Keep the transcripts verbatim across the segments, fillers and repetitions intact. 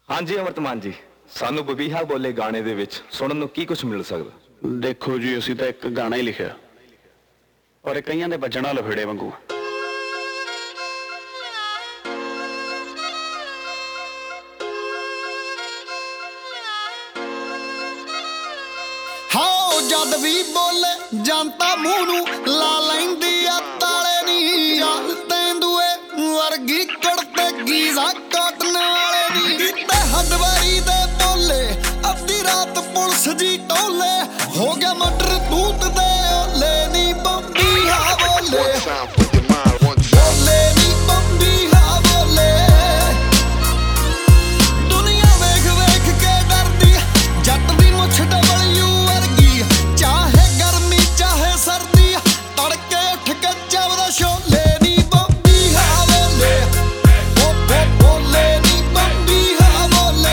ਹਾਂਜੀ ਅਮਰਤਮਾਨ ਜੀ, ਸਾਨੂੰ ਬਬੀਹਾ ਬੋਲੇ ਗਾਣੇ ਦੇ ਵਿੱਚ ਸੁਣਨ ਨੂੰ ਕੀ ਕੁਝ ਮਿਲ ਸਕਦਾ? ਦੇਖੋ ਜੀ, ਅਸੀਂ ਤਾਂ ਇੱਕ ਗਾਣਾ ਹੀ ਲਿਖਿਆ ਔਰ ਇਹ ਕਈਆਂ ਦੇ ਵੱਜਣਾ ਲਫੇੜੇ ਵਾਂਗੂ। ਹਾਓ ਜਦ ਵੀ ਬੋਲੇ ਜਨਤਾ ਮੂੰਹ ਨੂੰ ਲਾ ਲੈਂਦੀ ਆ ਤਾਲੇ ਨੀ। ਚੱਲ ਤੈਂਦੂਏ ਵਰਗੀ ਕੁੜਤੇ ਗੀਜ਼ਾ ਕਾਟਨ ਵਾਲੇ ਦੀ। ਤੇ ਹਦਵਾਰੀ ਦੇ ਬੋਲੇ ਅੱਧੀ ਰਾਤ ਪੁਲਿਸ ਜੀ ਟੋਲੇ। ਹੋ ਗਿਆ ਮਟਰ ਦੂਤ ਦੇ ਓਲੇ ਨੀ ਬੰਬੀਹਾ ਬੋਲੇ। ਬੋਲੇ ਨੀ ਬੰਬੀਹਾ ਬੋਲੇ। ਦੁਨੀਆ ਵੇਖ ਵੇਖ ਕੇ ਡਰਦੀ ਜੱਟ ਦੀ ਮੁੱਛ ਡਬਲਯੂ ਵਰਗੀ। ਚਾਹੇ ਗਰਮੀ ਚਾਹੇ ਸਰਦੀ ਤੜਕੇ ਉੱਠ ਕੇ ਚੱਬਦਾ ਛੋਲੇ ਨੀ ਬੰਬੀਹਾ ਬੋਲੇ। ਬੋ ਬੋ ਬੋਲੇ ਨੀ ਬੰਬੀਹਾ ਬੋਲੇ।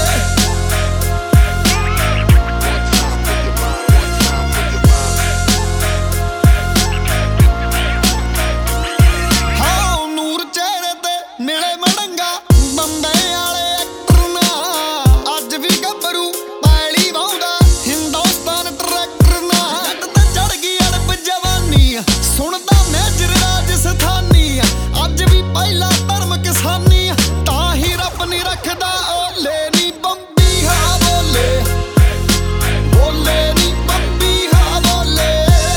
ਹਾਂ ਨੂਰ ਚਿਹਰੇ ਤੇ ਮਿਲੇ ਮੜੰਗਾ ਬੰਬੇ ਵਾਲੇ ਐਕਟਰ ਨਾ। ਅੱਜ ਵੀ ਗੱਭਰੂ ਪੈਲੀ ਵਾਉਂਦਾ ਹਿੰਦੁਸਤਾਨ ਟਰੈਕਟਰ ਨਾ। ਜੱਟ ਤੇ ਚੜ ਗਈ ਅੜਬ ਜਵਾਨੀ ਸੁਣਦਾ ਮੇਜਰ ਰਾਜਸਥਾਨੀ। ਅੱਜ ਵੀ ਪਹਿਲਾ ਧਰਮ ਕਿਸਾਨੀ ਤਾਂ ਹੀ ਰੱਬ ਨੀ ਰੱਖਦਾ ਓਲੇ ਨੀ ਬੰਬੀਹਾ ਬੋਲੇ। ਬੋਲੇ ਨੀ ਬੰਬੀਹਾ ਬੋਲੇ।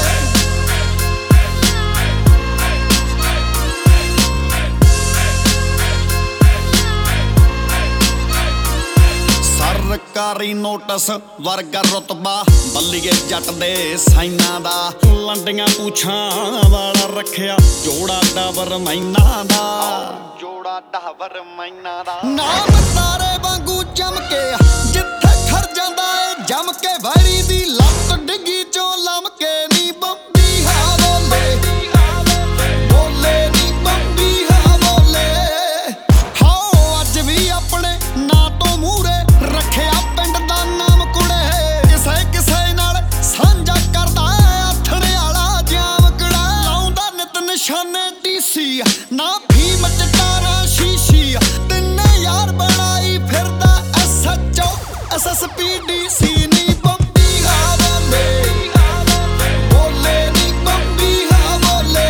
ਸਰਕਾਰੀ ਨੋਟਿਸ ਵਰਗਾ ਰੁਤਬਾ ਬੱਲੀਏ ਜੱਟ ਦੇ ਸਾਈਨਾਂ ਦਾ। ਲੰਡੀਆਂ ਪੂਛਾਂ ਵਾਲਾ ਰੱਖਿਆ ਜੋੜਾ ਡਾਬਰ ਮੈਨਾਂ ਦਾ। ਜੋੜਾ ਡਾਬਰ ਮੈਨਾਂ ਦਾ ਨਾਮ ਤਾਰੇ ਵਾਂਗੂ ਚਮਕੇ ਜਿੱਥੇ ਖੜ ਜਾਂਦਾ ਏ ਜਮ ਕੇ। ਵੈਰੀ ਦੀ ਲੱਤ ਡਿੱਗੀ ਚੋਂ ਲਮਕੇ ਨੀ ਬੰਬੀਹਾ ਬੋਲੇ। ਬੋਲੇ ਨੀ ਬੰਬੀਹਾ ਬੋਲੇ। ਹਾਓ ਅੱਜ ਵੀ ਆਪਣੇ ਨਾਂ ਤੋਂ ਮੂਹਰੇ ਰੱਖਿਆ ਪਿੰਡ ਦਾ ਨਾਮ ਕੁੜੇ। ਕਿਸੇ ਕਿਸੇ ਨਾਲ ਸਾਂਝਾ ਕਰਦਾ ਆਥਣੇ ਵਾਲਾ ਜਾਮਕੜਾ। ਲਾਉਂਦਾ ਨਿਤ ਨਿਸ਼ਾਨੇ ਡੀਸੀ ਨਾ ਫੀਮ ਚਟਾਰਾ ਸ਼ੀਸ਼ੀ। ਤਿੰਨੇ ਯਾਰ ਬਣਾਈ ਫਿਰਦਾ S H O S S P D C ਨੀ ਬੰਬੀਹਾ ਬੋਲੇ। ਬੋਲੇ ਨੀ ਬੰਬੀਹਾ ਬੋਲੇ।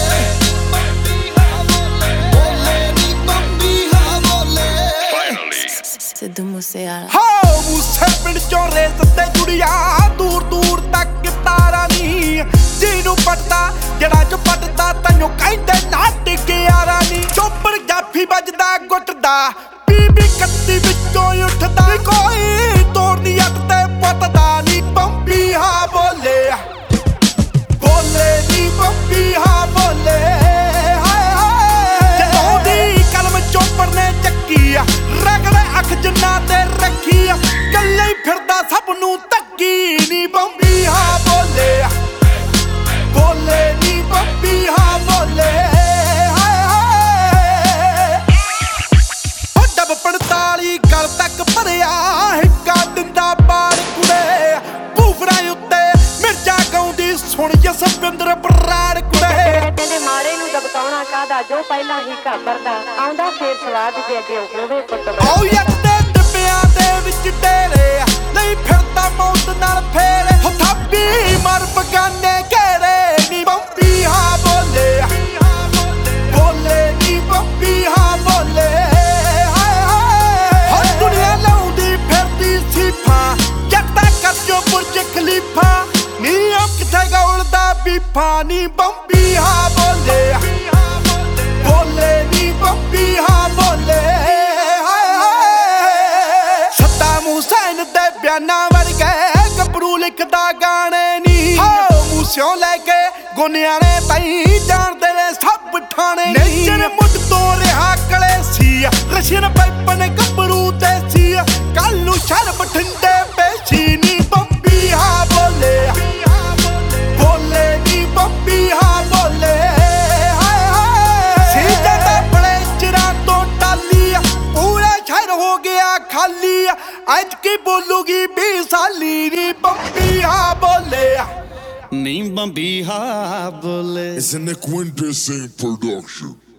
ਬੋਲੇ ਨੀ ਬੰਬੀਹਾ ਬੋਲੇ। ਸਿੱਧੂ ਮੂਸੇਵਾਲਾ। ਹਾਓ ਮੂਸੇ ਪਿੰਡ ਚੋਂ ਰੇਸ ਤੇ ਜੁੜੀਆਂ ਦੂਰ ਦੂਰ ਤੱਕ ਤਾਰਾਂ ਨੀ। ਜਿਹਨੂੰ ਪੜਦਾ ਜਿਹੜਾ ਚ ਪੜਦਾ ਤੈਨੂੰ ਕਹਿੰਦੇ ਨਾ ਟਿਕਿਆਰਾ ਨੀ। ਚੋਪਰ ਜਾਫੀ ਵੱਜਦਾ ਗੁੱਟਦਾ ਬੀਬੀ ਕੱਤੀ ਵਿੱਚੋਂ ਉੱਠਦਾ। ਕੋਈ ਤੋੜਦੀ ਅੱਟ ਤੇ ਪੁੱਤਦਾ ਨੀ ਬੰਬੀਹਾ ਬੋਲੇ। ਬੋਲੇ ਨੀ ਬੰਬੀਹਾ ਬੋਲੇ। ਹਾਏ ਹਾਏ ਜਦੋਂ ਦੀ ਕਲਮ ਚੋਪੜ ਨੇ ਚੱਕੀ ਆ ਰਗੜੇ ਅੱਖ ਜਿੰਨਾ ਤੇ ਰੱਖੀ ਆ। ਕੱਲੇ ਹੀ ਫਿਰਦਾ ਸਭ ਨੂੰ ਧੱਕੀ ਨੀ ਬੰਬੀਹਾ ਬੋਲੇ। ਬੋਲੇ ਨੀ ਬੰਬੀਹਾ ਬੋਲੇ। ਹਾਏ ਹਾਏ ਹੋ ਡੱਬ ਪੰਤਾਲੀ ਗਲ ਤੱਕ ਭਰਿਆ ਹਿੱਕਾ ਦਿੰਦਾ ਬਾੜ ਕੁੜੇ। ਭੂਫੜਾ ਉੱਤੇ ਮਿਰਜਾ ਗਾਉਂਦੀ ਸੁਣ ਜਸਵਿੰਦਰ ਬਰਾੜ ਕੁੜੇ। ਕਹਿੰਦੇ ਮਾੜੇ ਨੂੰ ਦਬਕਾਉਣਾ ਕਾਹਦਾ ਜੋ ਪਹਿਲਾਂ ਹੀ ਘਾਬਰਦਾ ਆਉਂਦਾ ਫੇਰ ਸਵਾਦ ਜੇ ਅੱਗੇ ਹੋਵੇ ਪੁੱਤਦਾ। ਆਓ ਯੱਕ ਦੇ ਡੱਬਿਆਂ ਦੇ ਵਿੱਚ ਡੇਰੇ ਨਹੀਂ ਫਿਰਦਾ ਮੌਤ ਨਾਲ ਫੇਰੇ। ਹੋ ਥਾਪੀ ਮਰ ਬਗਾਨੇ ਘੇਰੇ ਨੀ ਬੰਬੀਹਾ ਬੋਲੇ। ਬੋਲੇ ਨੀ ਬੰਬੀਹਾ ਬੋਲੇ। ਹਾਏ ਹਾਏ ਹੋ ਦੁਨੀਆ ਲਾਉਂਦੀ ਫਿਰਦੀ ਸੀਫਾਂ ਜੱਟਾ ਕਰ ਜੋ ਬੁਰਜ ਖਲੀਫਾ। ਨੀ ਉਹ ਕਿੱਥੇ ਗੌਲਦਾ ਬੀਫਾ ਨੀ ਬੰਬੀਹਾ ਬੋਲੇ। ਬੋਲੇ ਨੀ ਬੰਬੀਹਾ ਬੋਲੇ। ਹਾਏ ਹਾਏ ਸੱਦਾਮ ਹੁਸੈਨ ਦੇ ਬਿਆਨਾਂ ਵਰਗੇ ਗੱਭਰੂ ਲਿਖਦਾ ਗਾਣੇ ਨੀ। ਹਾਓ ਮੂਸਿਓਂ ਲੈ ਕੇ ਗੁਨਿਆਣੇ ਤਾਈਂ ਜਾਣਦੇ ਨੇ ਸਭ ਠਾਣੇ ਨੀ। ਨੇਜਰ ਮੁੱਢ ਤੋਂ ਰਿਹਾ ਕਲੇਸੀ ਰਸ਼ੀਅਨ ਪਾਈਪਨ ਗੱਭਰੂ ਤੇ ਸੀ। ਕੱਲ ਨੂੰ ਸ਼ਰ ਬਠਿੰਡੇ ਪੇਸ਼ੀ ਨੀ ਬੰਬੀਹਾ ਬੋਲੇ। ਬੋਲੇ ਨੀ ਬੰਬੀਹਾ ਬੋਲੇ। ਹਾਏ ਹਾਏ ਸੀਜਾ ਦਾ ਬੜੇ ਚਿਰਾਂ ਤੋਂ ਟਾਲੀ ਪੂਰਾ ਸ਼ਹਿਰ ਹੋ ਗਿਆ ਖਾਲੀ। ਅੱਜ ਕੀ ਬੋਲੂਗੀ ਵੀਹ ਸਾਲੀ ਨੀ ਬੰਬੀਹਾ ਬੋਲੇ। ਨੀ ਬੰਬੀਹਾ ਬੋਲੇ। It's an Equindecent production.